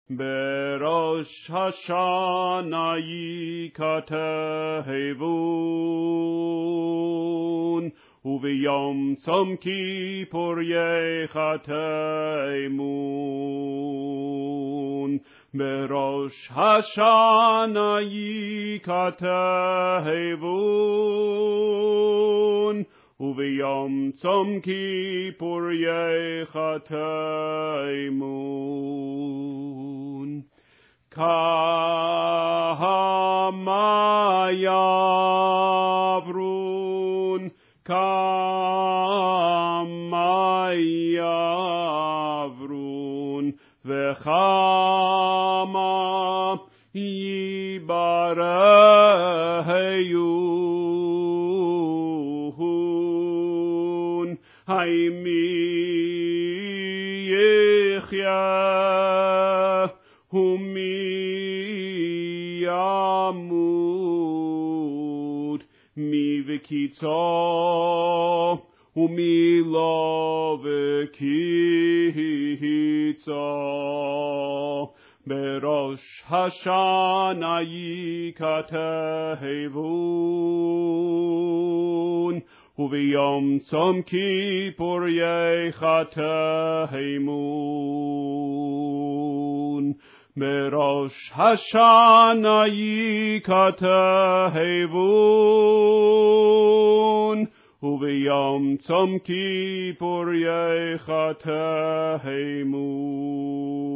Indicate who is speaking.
Speaker 1: בראש השנה יכתבון, וביום צום כיפור יחתמון. בראש השנה יכתבון, וביום צום כיפור יחתמון. כמה יעברון, כמה יעברון, וכמה יברהון. היי מי יחיה ומי ימות, מי וקיצו ומי לא וקיצו. בראש השנה יכתבון, וביום צום כיפור יחתמון. בראש השנה יכתבון, וביום צום כיפור יחתמון.